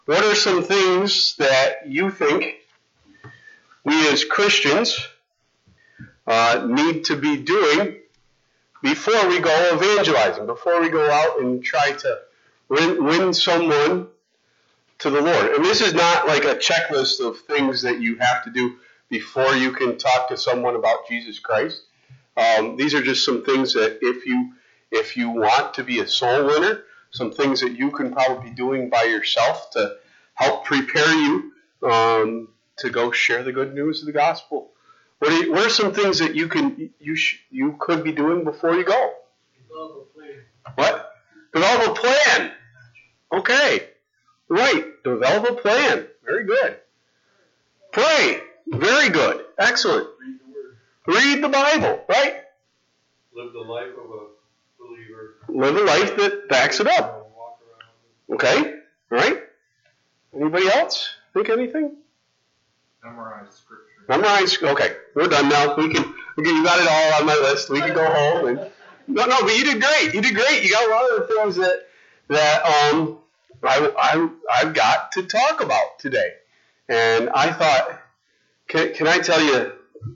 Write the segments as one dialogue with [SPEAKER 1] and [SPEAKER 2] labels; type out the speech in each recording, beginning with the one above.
[SPEAKER 1] What are some things that you think we as Christians need to be doing before we go evangelizing, before we go out and try to win someone to the Lord? And this is not like a checklist of things that you have to do before you can talk to someone about Jesus Christ. These are just some things that if you want to be a soul winner, some things that you can probably be doing by yourself to help prepare you to go share the good news of the gospel. What are some things that you could be doing before you go?
[SPEAKER 2] Develop a plan.
[SPEAKER 1] What? Develop a plan. Okay. Right. Develop a plan. Very good. Pray. Very good. Excellent.
[SPEAKER 2] Read the Word.
[SPEAKER 1] Read the Bible. Right?
[SPEAKER 2] Live the life of a believer.
[SPEAKER 1] Live a life that backs it up.
[SPEAKER 2] Walk around.
[SPEAKER 1] Okay. All right. Anybody else think anything?
[SPEAKER 2] Memorize Scripture.
[SPEAKER 1] Memorize. Okay. We're done now. You got it all on my list. We can go home. No, but you did great. You did great. You got a lot of the things that I've got to talk about today. And I thought, can I tell you,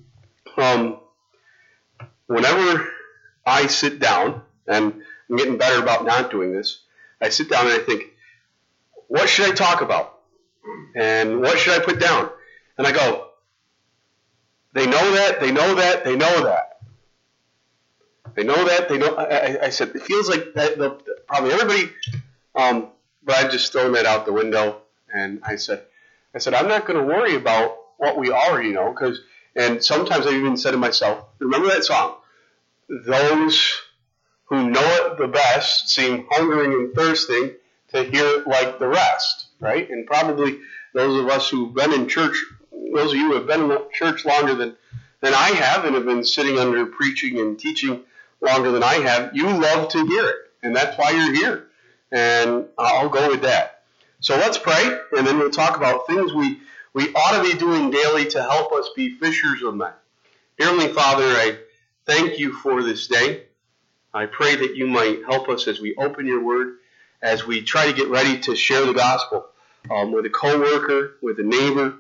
[SPEAKER 1] whenever I sit down, and I'm getting better about not doing this, I sit down and I think, what should I talk about? And what should I put down? And I go, they know that, they know that, they know that. They know that, they know. I said, it feels like that, probably everybody, but I've just thrown that out the window. And I said, I'm not going to worry about what we already know, and sometimes I've even said to myself, remember that song? Those who know it the best seem hungering and thirsting to hear it like the rest, right? And probably those of us who've been in church, those of you who have been in church longer than I have and have been sitting under preaching and teaching longer than I have, you love to hear it, and that's why you're here. And I'll go with that. So let's pray, and then we'll talk about things we ought to be doing daily to help us be fishers of men. Heavenly Father, I thank you for this day. I pray that you might help us as we open your word, as we try to get ready to share the gospel with a coworker, with a neighbor,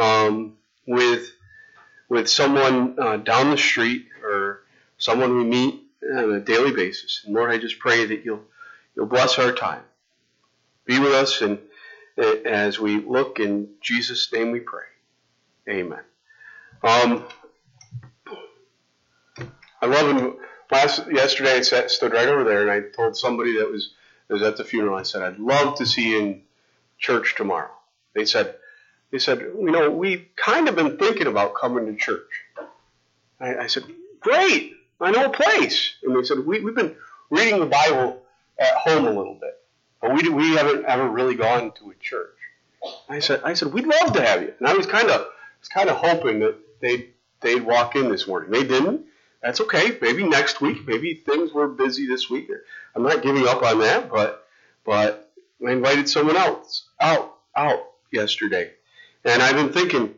[SPEAKER 1] with someone down the street, or someone we meet on a daily basis. And Lord, I just pray that you'll bless our time. Be with us, and as we look, in Jesus' name we pray. Amen. I love him. Yesterday I stood right over there, and I told somebody that was at the funeral, I said, I'd love to see you in church tomorrow. They said, we've kind of been thinking about coming to church. I said, great, I know a place. And they said, we've been reading the Bible at home a little bit, but we haven't ever really gone to a church. I said, we'd love to have you. And I was kind of hoping that they'd walk in this morning. They didn't. That's okay. Maybe next week. Maybe things were busy this week. I'm not giving up on that, but I invited someone else out yesterday. And I've been thinking,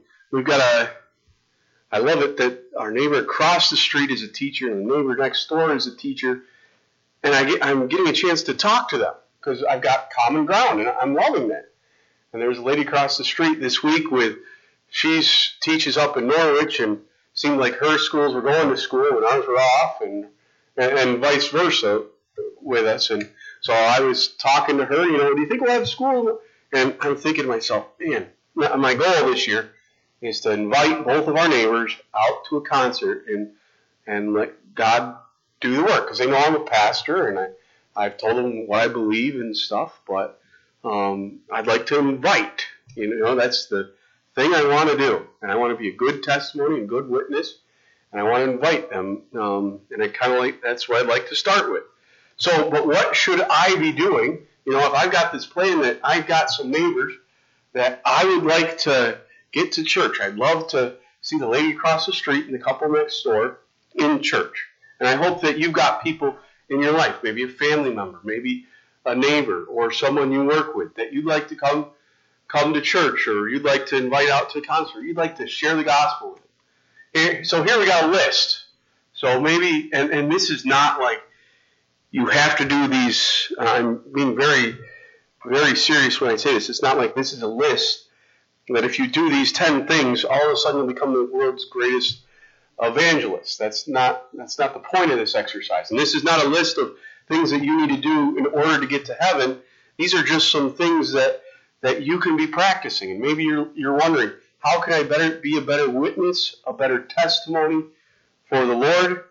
[SPEAKER 1] I love it that our neighbor across the street is a teacher, and the neighbor next door is a teacher, and I'm getting a chance to talk to them because I've got common ground, and I'm loving that. And there's a lady across the street this week she teaches up in Norwich, and seemed like her schools were going to school and ours were off, and vice versa with us. And so I was talking to her, do you think we'll have school? And I'm thinking to myself, man, my goal this year is to invite both of our neighbors out to a concert and let God do the work. Because they know I'm a pastor, and I've told them what I believe and stuff, but I'd like to invite. That's the thing I want to do, and I want to be a good testimony and good witness, and I want to invite them, and I kind of that's what I'd like to start with. So, but what should I be doing? If I've got this plan that I've got some neighbors that I would like to get to church. I'd love to see the lady across the street and the couple next door in church, and I hope that you've got people in your life, maybe a family member, maybe a neighbor, or someone you work with that you'd like to come to church, or you'd like to invite out to a concert, you'd like to share the gospel with them. So here we got a list. So maybe, and this is not like you have to do these, I'm being very very serious when I say this. It's not like this is a list that if you do these 10 things, all of a sudden you'll become the world's greatest evangelist. That's not the point of this exercise. And this is not a list of things that you need to do in order to get to heaven. These are just some things that you can be practicing. And maybe you're wondering, how can I be a better witness, a better testimony for the Lord?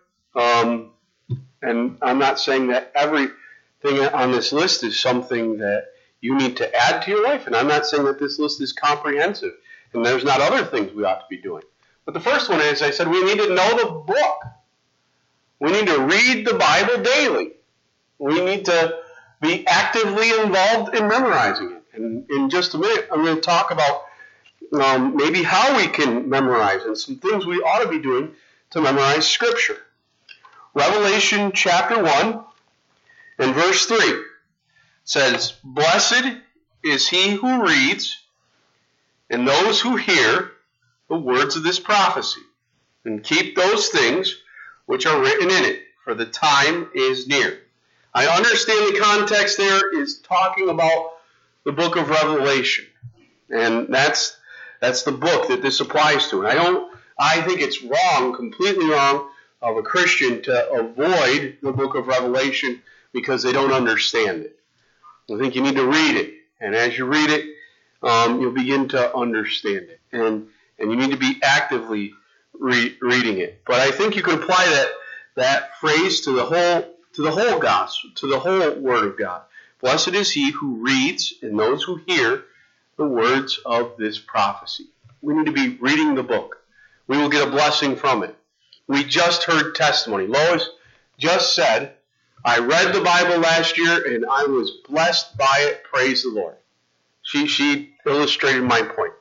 [SPEAKER 1] And I'm not saying that everything on this list is something that you need to add to your life. And I'm not saying that this list is comprehensive and there's not other things we ought to be doing. But the first one is, I said, we need to know the book. We need to read the Bible daily. We need to be actively involved in memorizing it. And in just a minute, I'm going to talk about maybe how we can memorize and some things we ought to be doing to memorize Scripture. Revelation chapter 1 and verse 3 says, "Blessed is he who reads and those who hear the words of this prophecy, and keep those things which are written in it, for the time is near." I understand the context there is talking about the book of Revelation, and that's the book that this applies to. And I think it's wrong, completely wrong, of a Christian to avoid the book of Revelation because they don't understand it. I think you need to read it, and as you read it, you'll begin to understand it, and you need to be actively reading it. But I think you can apply that phrase to the whole gospel, to the whole Word of God. Blessed is he who reads and those who hear the words of this prophecy. We need to be reading the book. We will get a blessing from it. We just heard testimony. Lois just said, "I read the Bible last year and I was blessed by it. Praise the Lord." She illustrated my point.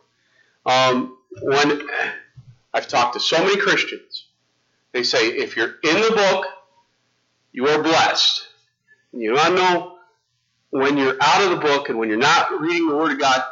[SPEAKER 1] When I've talked to so many Christians, they say, if you're in the book, you are blessed. You don't know when you're out of the book and when you're not reading the Word of God,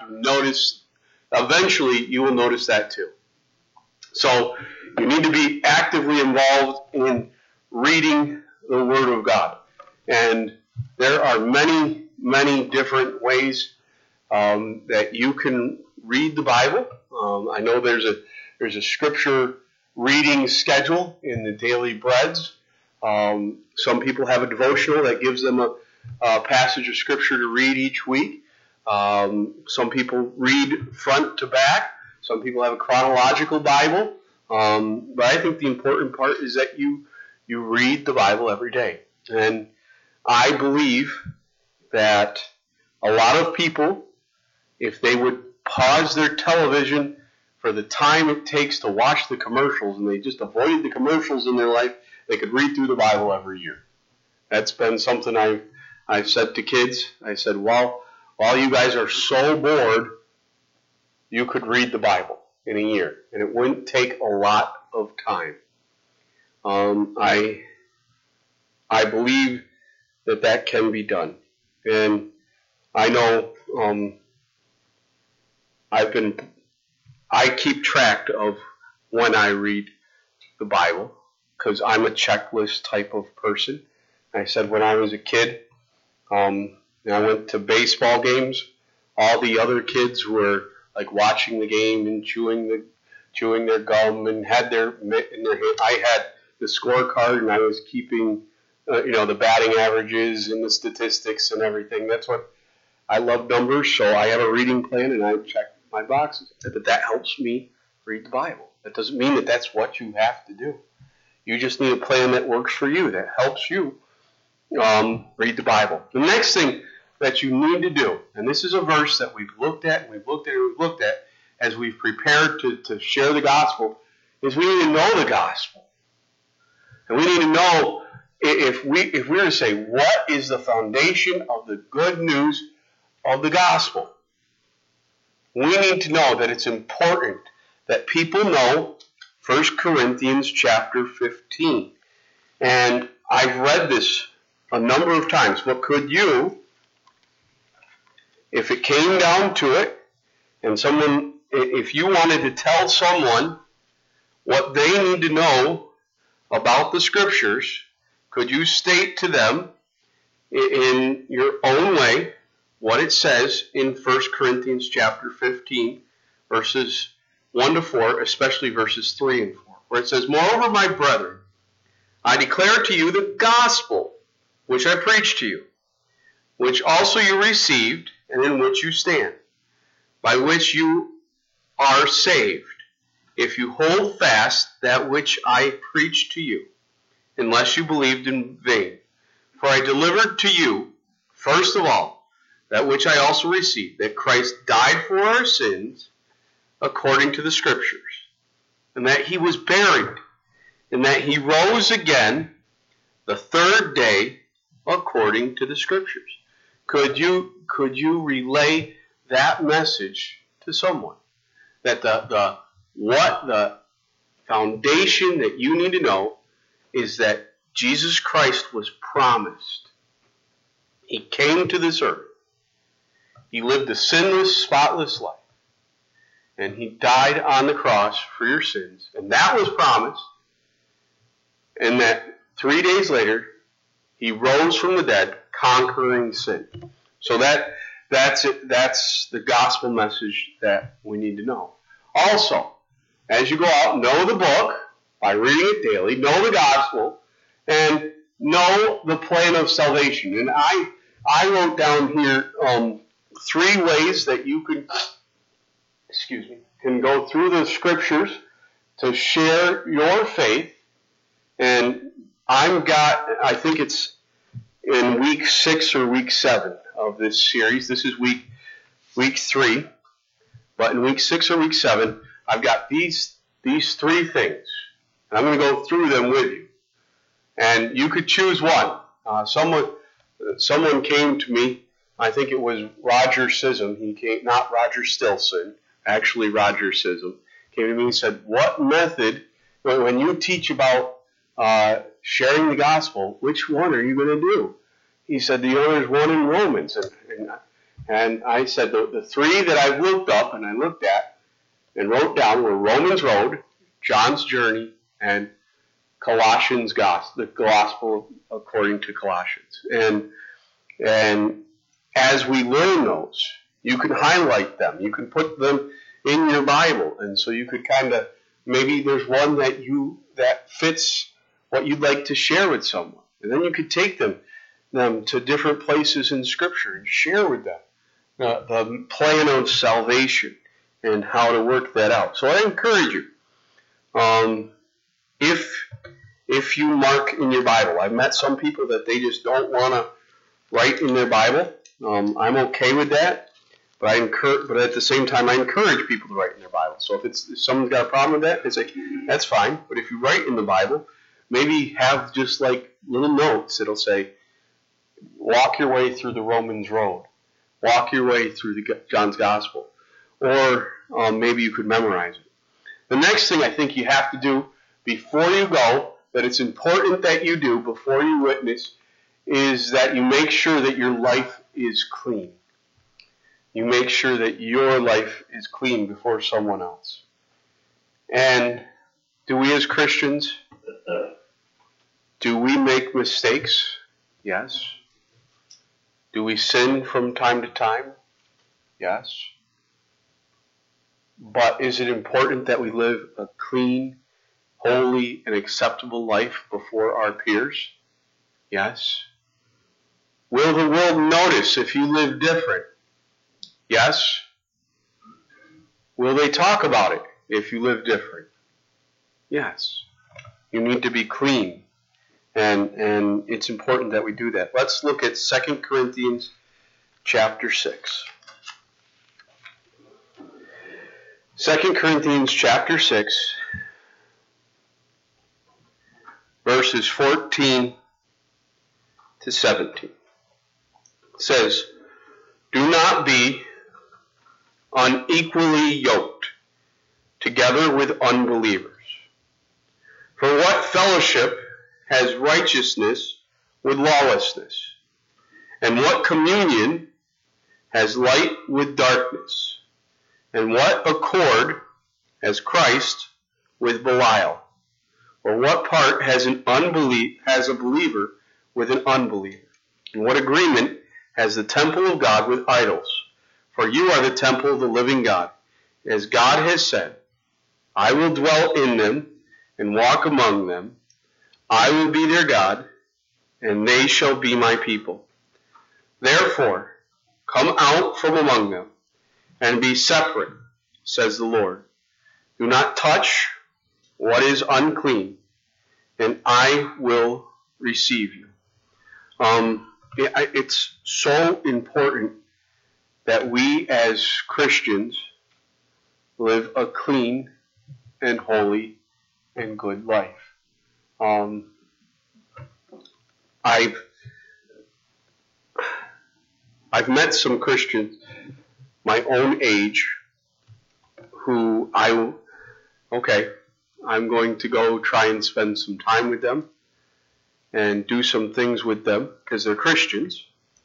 [SPEAKER 1] eventually you will notice that too. So you need to be actively involved in reading the Word of God. And there are many, many different ways that you can read the Bible. I know there's a scripture reading schedule in the Daily Breads. Some people have a devotional that gives them a passage of scripture to read each week. Some people read front to back. Some people have a chronological Bible. But I think the important part is that you read the Bible every day. And I believe that a lot of people, if they would pause their television for the time it takes to watch the commercials, and they just avoided the commercials in their life, they could read through the Bible every year. That's been something I've said to kids. I said, while you guys are so bored, you could read the Bible in a year, and it wouldn't take a lot of time. I believe that can be done. And I know I keep track of when I read the Bible because I'm a checklist type of person. I said when I was a kid, I went to baseball games. All the other kids were like watching the game and chewing their gum and had their mitt in their hand. I had the scorecard and I was keeping the batting averages and the statistics and everything. That's what I love, numbers, so I have a reading plan and I check my boxes. That helps me read the Bible. That doesn't mean that that's what you have to do. You just need a plan that works for you, that helps you read the Bible. The next thing that you need to do, and this is a verse that we've looked at as we've prepared to share the gospel, is we need to know the gospel. And we need to know, if we were to say, what is the foundation of the good news of the gospel? We need to know that it's important that people know 1 Corinthians chapter 15. And I've read this a number of times, but could you, if it came down to it, and if you wanted to tell someone what they need to know about the Scriptures, could you state to them in your own way what it says in 1 Corinthians chapter 15, verses 1 to 4, especially verses 3 and 4, where it says, "Moreover, my brethren, I declare to you the gospel which I preached to you, which also you received, and in which you stand, by which you are saved, if you hold fast that which I preached to you, unless you believed in vain. For I delivered to you, first of all, that which I also received, that Christ died for our sins, according to the Scriptures, and that he was buried, and that he rose again the third day, according to the Scriptures." Could you relay that message to someone? That the foundation that you need to know is that Jesus Christ was promised. He came to this earth. He lived a sinless, spotless life. And he died on the cross for your sins. And that was promised. And that 3 days later, he rose from the dead, conquering sin. So that's it. That's the gospel message that we need to know. Also, as you go out, know the book by reading it daily, know the gospel, and know the plan of salvation. And I wrote down here 3 ways that you can go through the Scriptures to share your faith. And I think it's in week 6 or week 7 of this series. This is week 3. But in week 6 or week 7, I've got these 3 things. And I'm going to go through them with you. And you could choose one. Someone came to me, I think it was Roger Sissom. He came, not Roger Stilson, actually Roger Sissom, came to me and said, "What method, when you teach about sharing the gospel, which one are you going to do?" He said, "There's one in Romans." And I said, the 3 that I looked up and I looked at and wrote down were Romans Road, John's Journey, and Colossians Gospel, the Gospel according to Colossians. And as we learn those, you can highlight them. You can put them in your Bible. And so you could kind of, maybe there's one that fits what you'd like to share with someone. And then you could take them to different places in Scripture and share with them the plan of salvation and how to work that out. So I encourage you, if you mark in your Bible. I've met some people that they just don't want to write in their Bible. I'm okay with that, but at the same time I encourage people to write in their Bible. So if someone's got a problem with that, it's like, that's fine. But if you write in the Bible, maybe have just like little notes. It'll say, walk your way through the Romans Road. Walk your way through John's Gospel. Or maybe you could memorize it. The next thing I think you have to do before you go, that it's important that you do before you witness, is that you make sure that your life is clean. You make sure that your life is clean before someone else. And do we as Christians, do we make mistakes? Yes. Do we sin from time to time? Yes. But is it important that we live a clean, holy, and acceptable life before our peers? Yes. Will the world notice if you live different? Yes. Will they talk about it if you live different? Yes. You need to be clean. And it's important that we do that. Let's look at 2 Corinthians chapter 6. 2 Corinthians chapter 6, verses 14 to 17. It says, "Do not be unequally yoked together with unbelievers. For what fellowship has righteousness with lawlessness? And what communion has light with darkness? And what accord has Christ with Belial? Or what part has a believer with an unbeliever? And what agreement as the temple of God with idols. For you are the temple of the living God. As God has said, I will dwell in them and walk among them. I will be their God, and they shall be my people. Therefore, come out from among them and be separate, says the Lord. Do not touch what is unclean, and I will receive you. It's so important that we as Christians live a clean and holy and good life. I've met some Christians my own age who I'm going to go try and spend some time with them and do some things with them because they're Christians.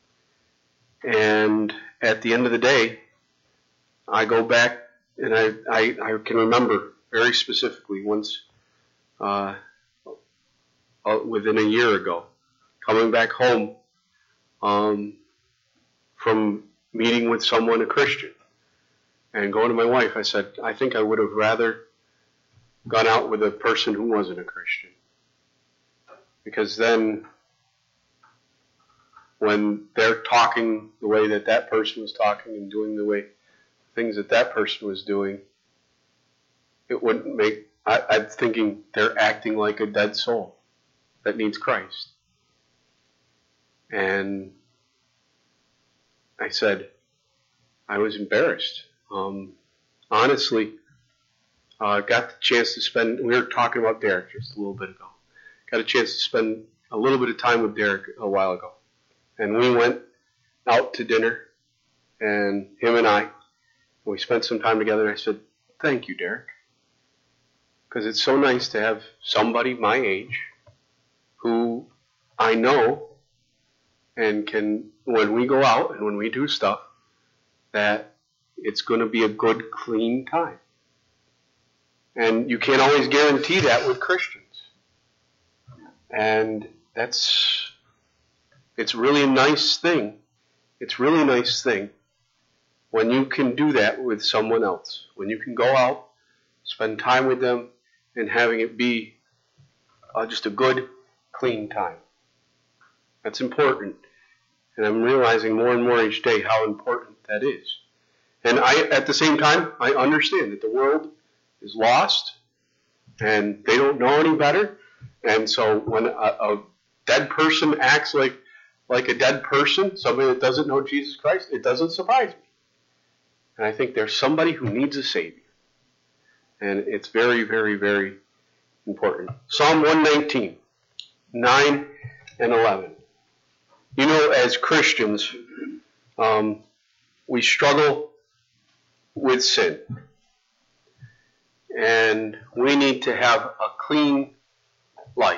[SPEAKER 1] And at the end of the day, I go back and I can remember very specifically once within a year ago, coming back home from meeting with someone, a Christian, and going to my wife, I said, I think I would have rather gone out with a person who wasn't a Christian. Because then, when they're talking the way that that person was talking and doing the way things that that person was doing, it wouldn't make, I'm thinking they're acting like a dead soul that needs Christ. And I said, I was embarrassed. Honestly, got the chance to spend, we were talking about Derek just a little bit ago. Got a chance to spend a little bit of time with Derek a while ago. And we went out to dinner, and him and we spent some time together, and I said, thank you, Derek. Because it's so nice to have somebody my age who I know and can, when we go out and when we do stuff, that it's going to be a good, clean time. And you can't always guarantee that with Christians. And it's really a nice thing. It's really a nice thing when you can do that with someone else. When you can go out, spend time with them, and having it be just a good, clean time. That's important. And I'm realizing more and more each day how important that is. And at the same time, I understand that the world is lost, and they don't know any better. And so when a dead person acts like a dead person, somebody that doesn't know Jesus Christ, it doesn't surprise me. And I think there's somebody who needs a Savior. And it's very, very, very important. Psalm 119, 9 and 11. You know, as Christians, we struggle with sin. And we need to have a clean life.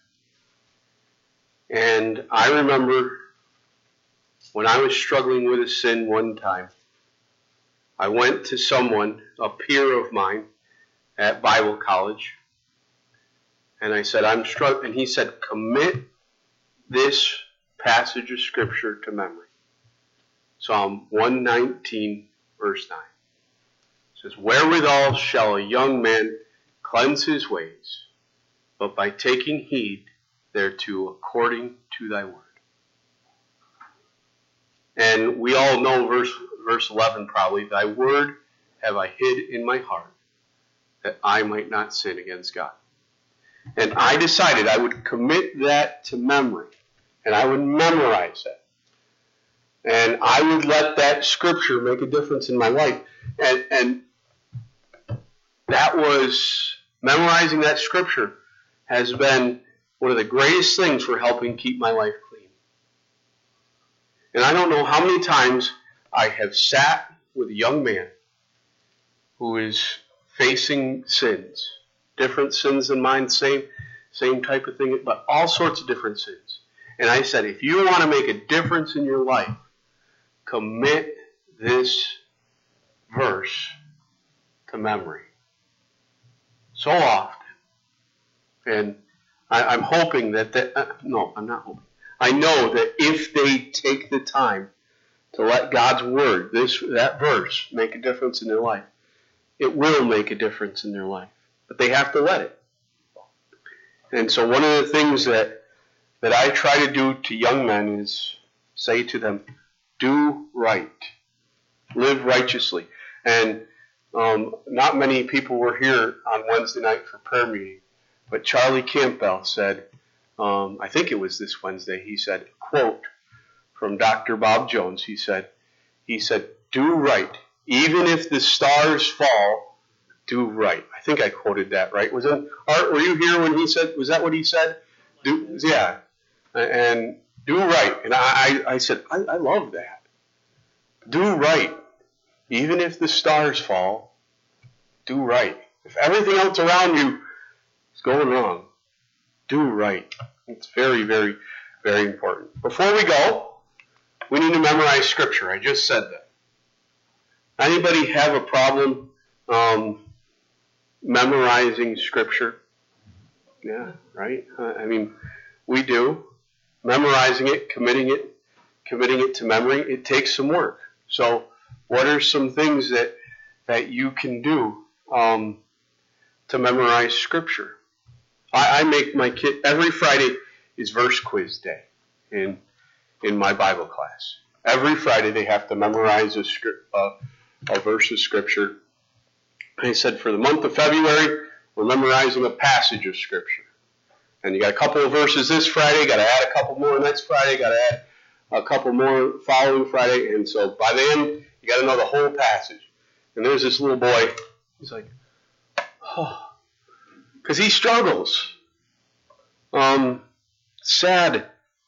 [SPEAKER 1] And I remember when I was struggling with a sin one time, I went to someone, a peer of mine at Bible college, and I said, I'm struggling. And he said, commit this passage of Scripture to memory. Psalm 119, verse 9. It says, wherewithal shall a young man cleanse his ways, but by taking heed thereto according to thy word. And we all know verse 11 probably, thy word have I hid in my heart, that I might not sin against God. And I decided I would commit that to memory, and I would memorize it. And I would let that Scripture make a difference in my life. And that was, memorizing that Scripture has been one of the greatest things for helping keep my life clean. And I don't know how many times I have sat with a young man who is facing sins, different sins than mine, same type of thing, but all sorts of different sins. And I said, if you want to make a difference in your life, commit this verse to memory. So often. And I'm hoping no, I'm not hoping. I know that if they take the time to let God's word, that verse, make a difference in their life, it will make a difference in their life. But they have to let it. And so one of the things that I try to do to young men is say to them, do right. Live righteously. And not many people were here on Wednesday night for prayer meeting, but Charlie Campbell said, I think it was this Wednesday, he said, quote from Dr. Bob Jones, he said, do right. Even if the stars fall, do right. I think I quoted that right. Was it Art? Were you here when he said? Was that what he said? Yeah, and do right. And I said I love that. Do right. Even if the stars fall, do right. If everything else around you is going wrong, do right. It's very, very, very important. Before we go, we need to memorize Scripture. I just said that. Anybody have a problem memorizing Scripture? Yeah, right? I mean, we do. Memorizing it, committing it to memory, it takes some work. So what are some things that you can do to memorize Scripture? I make my kid, every Friday is verse quiz day in my Bible class. Every Friday they have to memorize a verse of Scripture. I said for the month of February, we're memorizing a passage of Scripture. And you got a couple of verses this Friday, got to add a couple more next Friday, got to add a couple more following Friday. And so by the end, you got to know the whole passage. And there's this little boy, he's like, oh, because he struggles. Sad.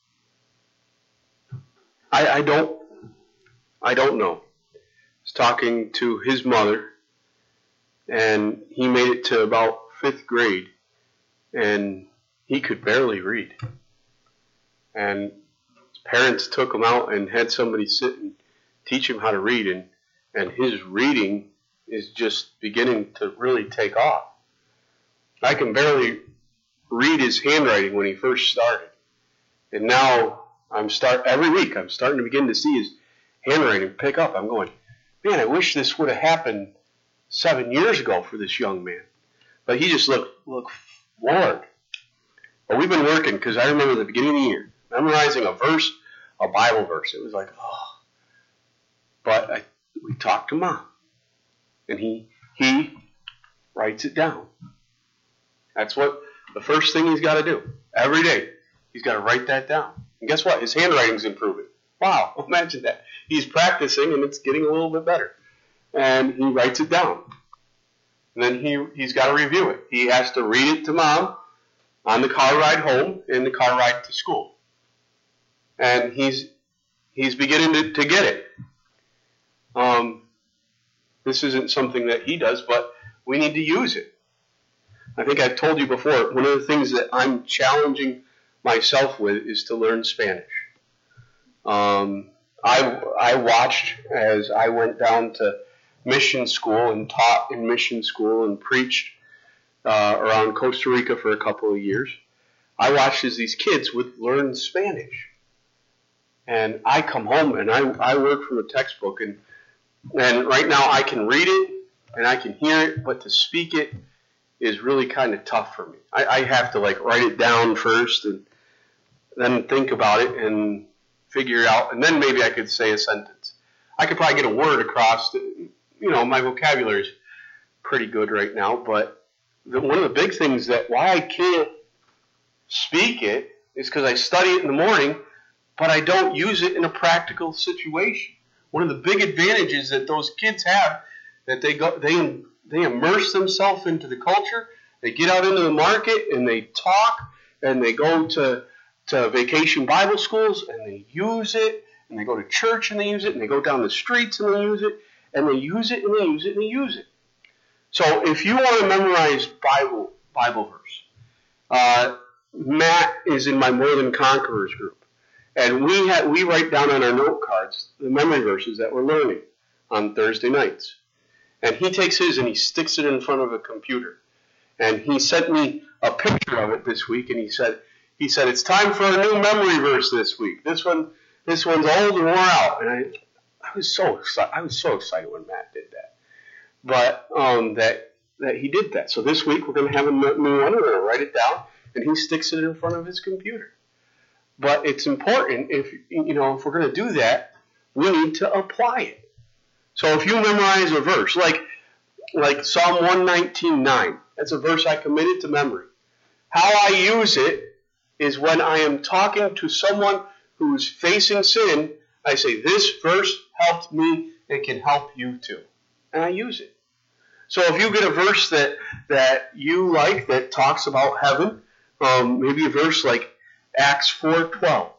[SPEAKER 1] I don't know. He's talking to his mother, and he made it to about 5th grade, and he could barely read. And his parents took him out and had somebody sit and teach him how to read, and his reading is just beginning to really take off. I can read his handwriting when he first started. And now every week I'm starting to begin to see his handwriting pick up. I'm going, man, I wish this would have happened 7 years ago for this young man. But he just looked floored. But we've been working, because I remember the beginning of the year, memorizing a Bible verse. It was like, oh. But we talked to Mom, and he writes it down. That's what the first thing he's got to do. Every day, he's got to write that down. And guess what? His handwriting's improving. Wow, imagine that. He's practicing, and it's getting a little bit better. And he writes it down. And then he's got to review it. He has to read it to Mom on the car ride home and the car ride to school. And he's beginning to get it. This isn't something that he does, but we need to use it. I think I've told you before, one of the things that I'm challenging myself with is to learn Spanish. I watched as I went down to mission school and taught in mission school and preached around Costa Rica for a couple of years. I watched as these kids would learn Spanish. And I come home and I work from a textbook, and right now I can read it and I can hear it, but to speak it is really kind of tough for me. I have to write it down first and then think about it and figure it out, and then maybe I could say a sentence. I could probably get a word across. My vocabulary is pretty good right now, but one of the big things why I can't speak it is because I study it in the morning, but I don't use it in a practical situation. One of the big advantages that those kids have, that they immerse themselves into the culture, they get out into the market and they talk, and they go to vacation Bible schools and they use it, and they go to church and they use it, and they go down the streets and they use it, and they use it and they use it and they use it. So if you want to memorize Bible verse, Matt is in my More Than Conquerors group, and we write down on our note cards the memory verses that we're learning on Thursday nights. And he takes his and he sticks it in front of a computer. And he sent me a picture of it this week, and he said, he said, it's time for a new memory verse this week. This one's old and wore out. And I was so excited when Matt did that. But that he did that. So this week we're going to have a new one. We're going to write it down, and he sticks it in front of his computer. But it's important if we're going to do that, we need to apply it. So if you memorize a verse, like Psalm 119:9, that's a verse I committed to memory. How I use it is when I am talking to someone who's facing sin, I say, this verse helped me, it can help you too. And I use it. So if you get a verse that you like that talks about heaven, maybe a verse like Acts 4:12,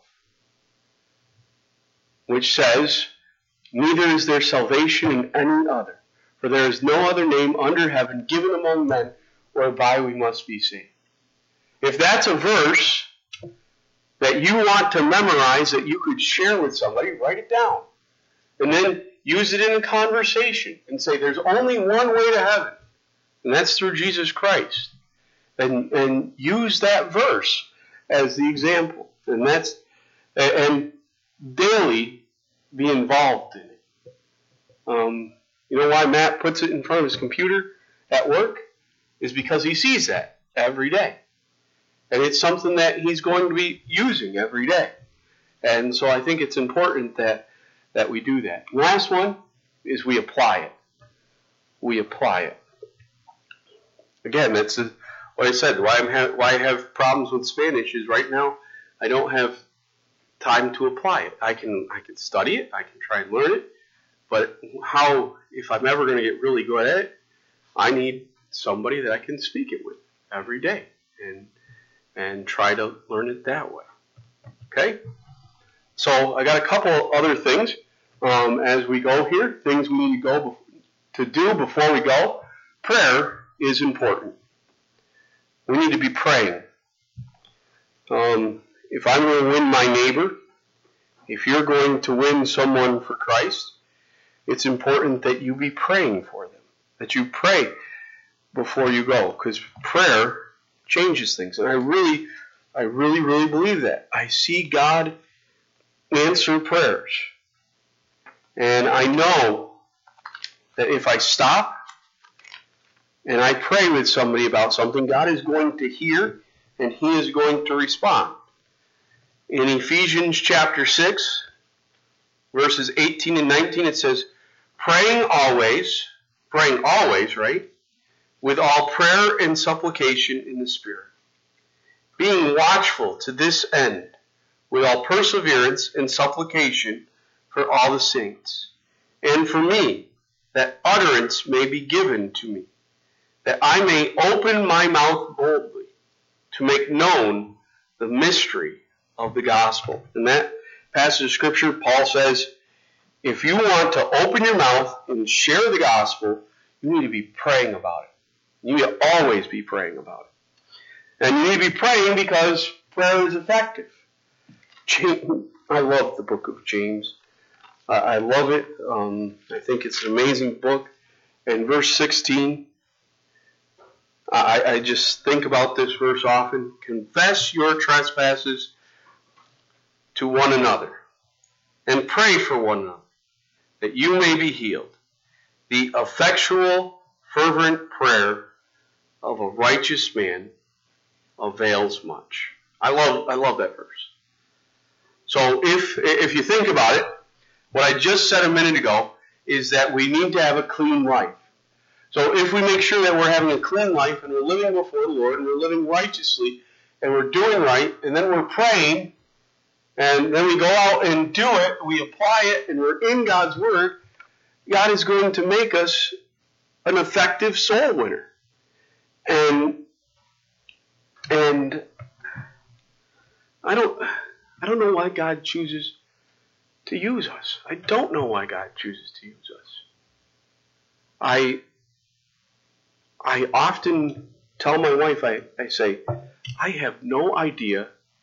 [SPEAKER 1] which says, neither is there salvation in any other, for there is no other name under heaven given among men whereby we must be saved. If that's a verse that you want to memorize that you could share with somebody, write it down. And then use it in a conversation and say there's only one way to heaven, and that's through Jesus Christ. And use that verse as the example. And daily be involved in it. You know why Matt puts it in front of his computer at work? Is because he sees that every day. And it's something that he's going to be using every day. And so I think it's important that we do that. Last one is we apply it. We apply it. Again, that's what I said. Why I have problems with Spanish is right now I don't have time to apply it. I can study it. I can try and learn it. But if I'm ever going to get really good at it, I need somebody that I can speak it with every day and try to learn it that way. Okay? So I got a couple other things as we go here, things we need to do before we go. Prayer is important. We need to be praying. If I'm going to win my neighbor, if you're going to win someone for Christ, it's important that you be praying for them, that you pray before you go, because prayer changes things. And I really, really believe that. I see God answer prayers. And I know that if I stop and I pray with somebody about something, God is going to hear and He is going to respond. In Ephesians chapter 6, verses 18 and 19, it says, praying always, right? With all prayer and supplication in the Spirit, being watchful to this end, with all perseverance and supplication for all the saints, and for me, that utterance may be given to me, that I may open my mouth boldly to make known the mystery of the gospel. In that passage of Scripture, Paul says, if you want to open your mouth and share the gospel, you need to be praying about it. You need to always be praying about it. And you need to be praying because prayer is effective. I love the book of James. I love it. I think it's an amazing book. And verse 16, I just think about this verse often. Confess your trespasses to one another and pray for one another, that you may be healed. The effectual, fervent prayer of a righteous man avails much. I love that verse. So if you think about it, what I just said a minute ago is that we need to have a clean life. So if we make sure that we're having a clean life and we're living before the Lord and we're living righteously and we're doing right and then we're praying and then we go out and do it, we apply it, and we're in God's Word, God is going to make us an effective soul winner. And I don't know why God chooses to use us. I don't know why God chooses to use us. I often tell my wife, I say, I have no idea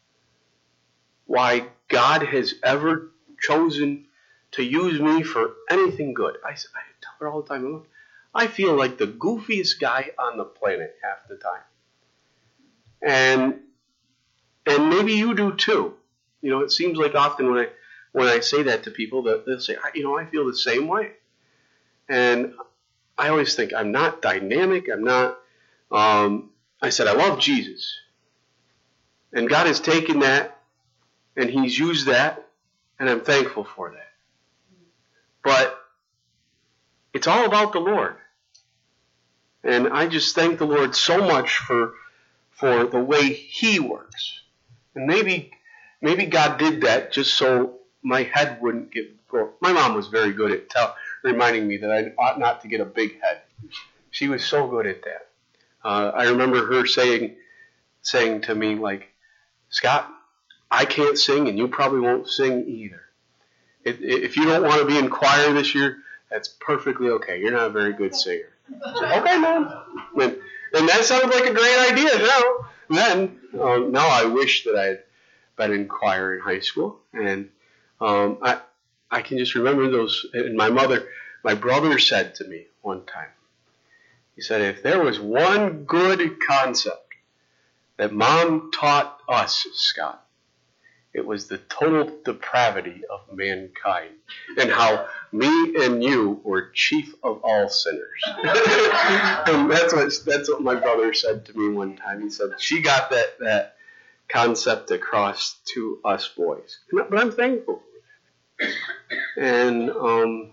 [SPEAKER 1] why God has ever chosen to use me for anything good. I tell her all the time, look, I feel like the goofiest guy on the planet half the time. And maybe you do too. You know, it seems like often when I say that to people, they'll say, I feel the same way. And I always think, I'm not dynamic. I'm not, I said, I love Jesus. And God has taken that, and He's used that, and I'm thankful for that. But it's all about the Lord. And I just thank the Lord so much for the way He works. And maybe God did that just so my head wouldn't get broke. My mom was very good at reminding me that I ought not to get a big head. She was so good at that. I remember her saying to me, like, Scott, I can't sing, and you probably won't sing either. If you don't want to be in choir this year, that's perfectly okay. You're not a very good singer. So, okay, Mom. And that sounded like a great idea now I wish that I had been in choir in high school. And I can just remember those. And my brother said to me one time, he said, if there was one good concept that Mom taught us, Scott, it was the total depravity of mankind and how me and you were chief of all sinners. And that's what my brother said to me one time. He said, she got that concept across to us boys. But I'm thankful for that. And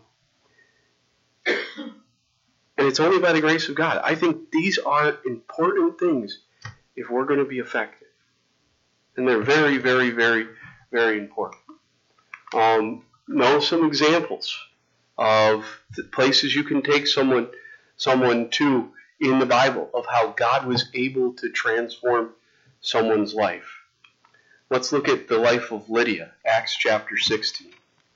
[SPEAKER 1] it's only by the grace of God. I think these are important things if we're going to be effective. And they're very, very, very, very important. Know some examples of the places you can take someone to in the Bible of how God was able to transform someone's life. Let's look at the life of Lydia, Acts chapter 16.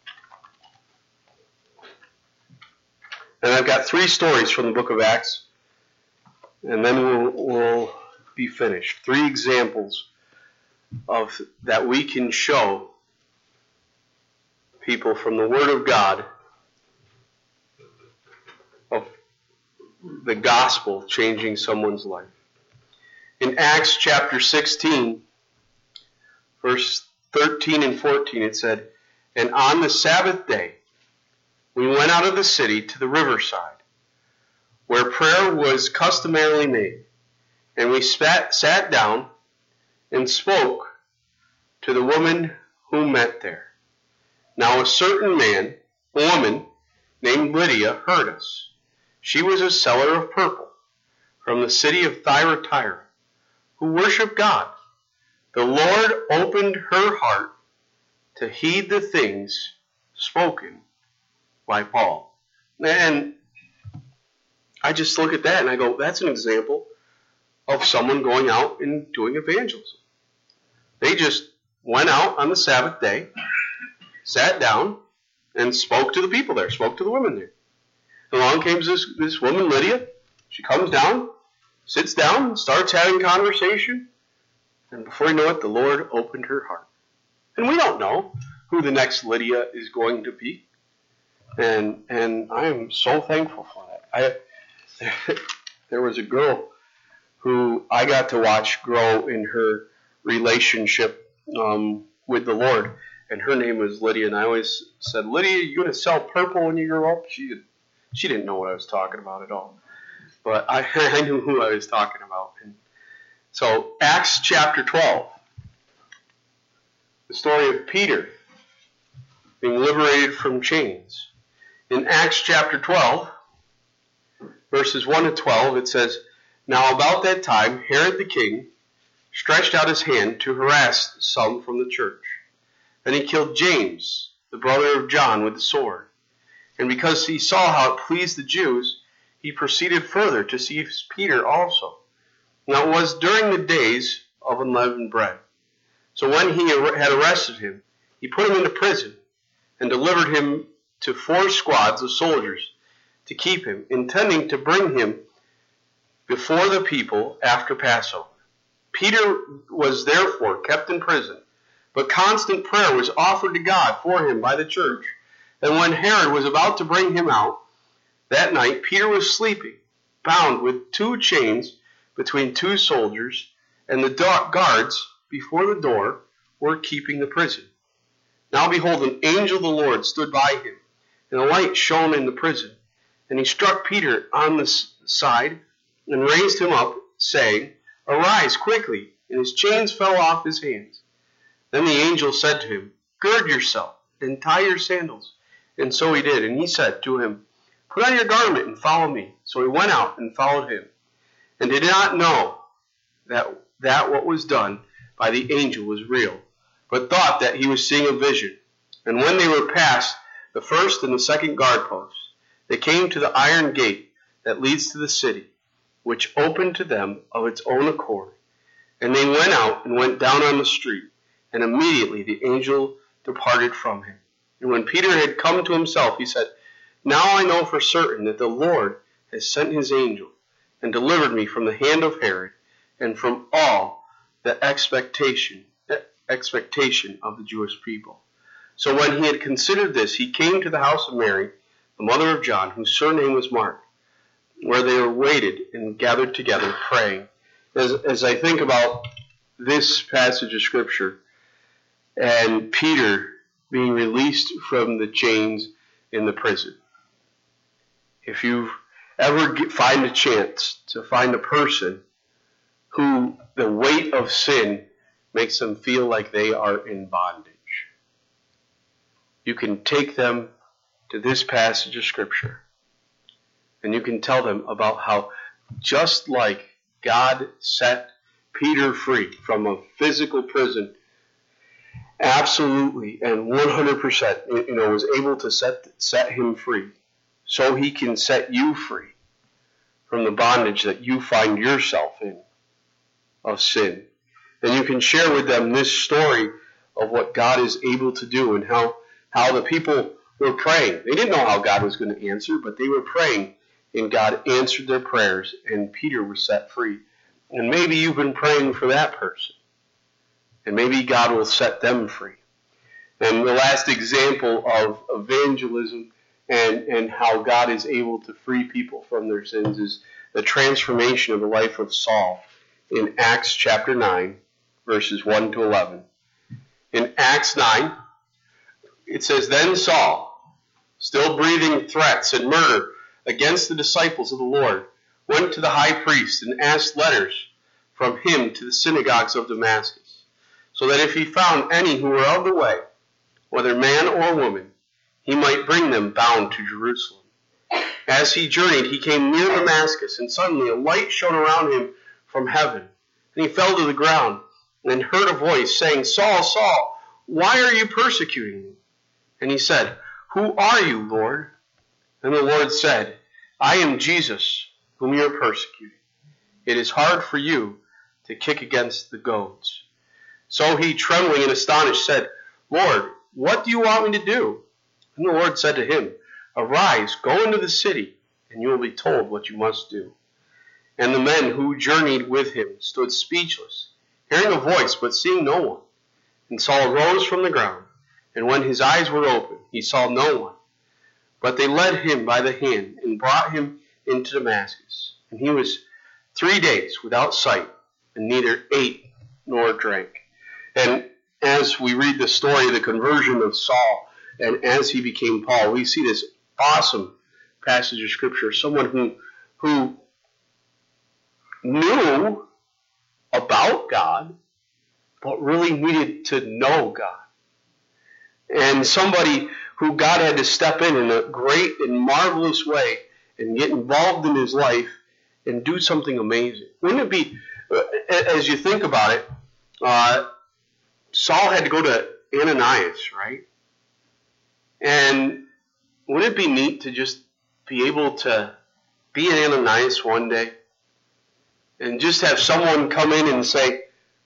[SPEAKER 1] And I've got 3 stories from the book of Acts, and then we'll be finished. 3 examples of that we can show people from the Word of God of the gospel changing someone's life. In Acts chapter 16, verse 13 and 14, it said, and on the Sabbath day, we went out of the city to the riverside, where prayer was customarily made, and we sat down and spoke to the woman who met there. Now a certain woman named Lydia heard us. She was a seller of purple from the city of Thyatira, who worshiped God. The Lord opened her heart to heed the things spoken by Paul. And I just look at that and I go, that's an example of someone going out and doing evangelism. They just went out on the Sabbath day, sat down, and spoke to the people there, spoke to the women there. Along came this woman, Lydia. She comes down, sits down, starts having conversation, and before you know it, the Lord opened her heart. And we don't know who the next Lydia is going to be. And I am so thankful for that. There was a girl who I got to watch grow in her relationship with the Lord, and her name was Lydia. And I always said, Lydia, you going to sell purple when you grow up? She didn't know what I was talking about at all, but I knew who I was talking about. And so Acts chapter 12, the story of Peter being liberated from chains. In Acts chapter 12, verses 1 to 12, it says, now about that time, Herod the king stretched out his hand to harass some from the church. Then he killed James, the brother of John, with the sword. And because he saw how it pleased the Jews, he proceeded further to seize Peter also. Now it was during the days of unleavened bread. So when he had arrested him, he put him into prison and delivered him to 4 squads of soldiers to keep him, intending to bring him before the people after Passover. Peter was therefore kept in prison, but constant prayer was offered to God for him by the church. And when Herod was about to bring him out, that night Peter was sleeping, bound with 2 chains between 2 soldiers, and the guards before the door were keeping the prison. Now behold, an angel of the Lord stood by him, and a light shone in the prison. And he struck Peter on the side and raised him up, saying, Arise quickly. And his chains fell off his hands. Then the angel said to him, Gird yourself and tie your sandals. And so he did. And he said to him, Put on your garment and follow me. So he went out and followed him, and did not know that what was done by the angel was real, but thought that he was seeing a vision. And when they were past the first and the second guard posts, they came to the iron gate that leads to the city, which opened to them of its own accord. And they went out and went down on the street, and immediately the angel departed from him. And when Peter had come to himself, he said, Now I know for certain that the Lord has sent his angel, and delivered me from the hand of Herod, and from all the expectation of the Jewish people. So when he had considered this, he came to the house of Mary, the mother of John, whose surname was Mark, where they were waited and gathered together praying. As I think about this passage of Scripture and Peter being released from the chains in the prison, if you ever find a chance to find a person who the weight of sin makes them feel like they are in bondage, you can take them to this passage of Scripture, and you can tell them about how just like God set Peter free from a physical prison, absolutely and 100%, was able to set him free, so he can set you free from the bondage that you find yourself in of sin. And you can share with them this story of what God is able to do, and how the people were praying. They didn't know how God was going to answer, but they were praying, and God answered their prayers, and Peter was set free. And maybe you've been praying for that person, and maybe God will set them free. And the last example of evangelism and how God is able to free people from their sins is the transformation of the life of Saul in Acts chapter 9, verses 1 to 11. In Acts 9, it says, Then Saul, still breathing threats and murder against the disciples of the Lord, went to the high priest and asked letters from him to the synagogues of Damascus, so that if he found any who were of the way, whether man or woman, he might bring them bound to Jerusalem. As he journeyed, he came near Damascus, and suddenly a light shone around him from heaven. And he fell to the ground, and heard a voice saying, Saul, Saul, why are you persecuting me? And he said, Who are you, Lord? And the Lord said, I am Jesus, whom you are persecuting. It is hard for you to kick against the goads. So he, trembling and astonished, said, Lord, what do you want me to do? And the Lord said to him, Arise, go into the city, and you will be told what you must do. And the men who journeyed with him stood speechless, hearing a voice, but seeing no one. And Saul rose from the ground, and when his eyes were open, he saw no one. But they led him by the hand, and brought him into Damascus. And he was 3 days without sight, and neither ate nor drank. And as we read the story of the conversion of Saul, and as he became Paul, we see this awesome passage of Scripture. Someone who knew about God, but really needed to know God. And somebody who God had to step in a great and marvelous way and get involved in his life and do something amazing. Wouldn't it be, as you think about it, Saul had to go to Ananias, right? And wouldn't it be neat to just be able to be in Ananias one day and just have someone come in and say,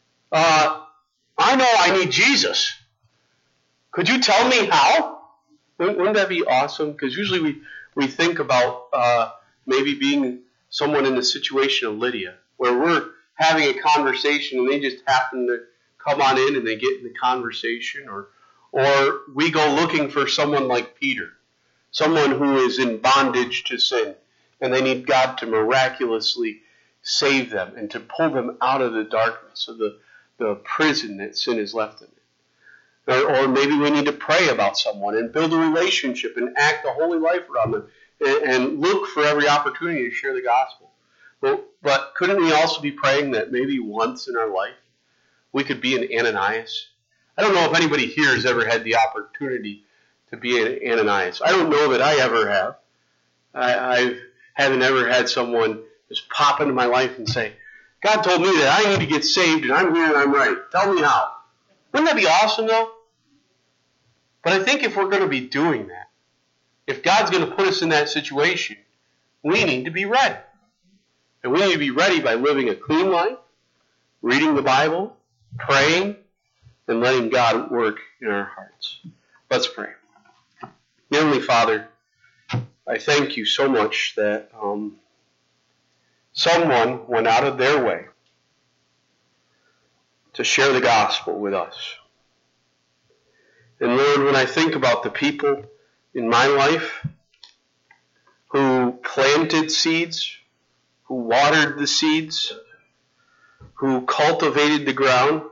[SPEAKER 1] I know I need Jesus. Could you tell me how? Wouldn't that be awesome? Because usually we think about maybe being someone in the situation of Lydia, where we're having a conversation and they just happen to come on in and they get in the conversation, or we go looking for someone like Peter, someone who is in bondage to sin, and they need God to miraculously save them and to pull them out of the darkness of the the prison that sin has left in it. Or maybe we need to pray about someone and build a relationship and act a holy life around them and look for every opportunity to share the gospel. But couldn't we also be praying that maybe once in our life we could be an Ananias? I don't know if anybody here has ever had the opportunity to be an Ananias. I don't know that I ever have. I haven't ever had someone just pop into my life and say, God told me that I need to get saved and I'm here and I'm right. Tell me how. Wouldn't that be awesome though? But I think if we're going to be doing that, if God's going to put us in that situation, we need to be ready. And we need to be ready by living a clean life, reading the Bible, praying, and letting God work in our hearts. Let's pray. Heavenly Father, I thank you so much that someone went out of their way to share the gospel with us. And Lord, when I think about the people in my life who planted seeds, who watered the seeds, who cultivated the ground,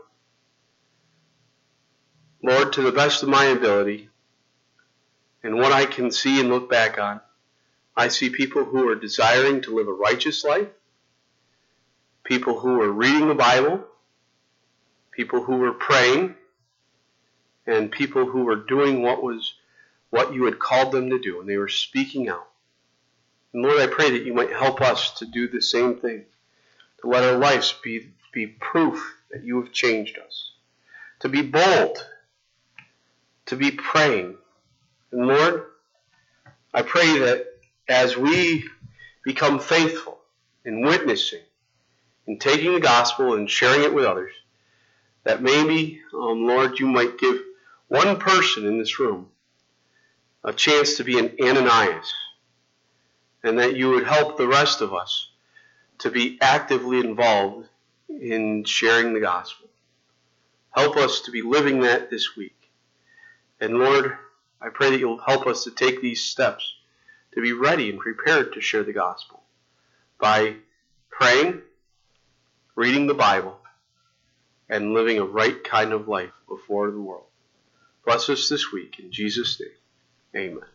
[SPEAKER 1] Lord, to the best of my ability, and what I can see and look back on, I see people who are desiring to live a righteous life, people who are reading the Bible, people who were praying, and people who were doing what you had called them to do, and they were speaking out. And Lord, I pray that you might help us to do the same thing, to let our lives be proof that you have changed us, to be bold, to be praying. And Lord, I pray that as we become faithful in witnessing, in taking the gospel and sharing it with others, that maybe, Lord, you might give one person in this room a chance to be an Ananias, and that you would help the rest of us to be actively involved in sharing the gospel. Help us to be living that this week. And Lord, I pray that you'll help us to take these steps to be ready and prepared to share the gospel by praying, reading the Bible, and living a right kind of life before the world. Bless us this week. In Jesus' name, amen.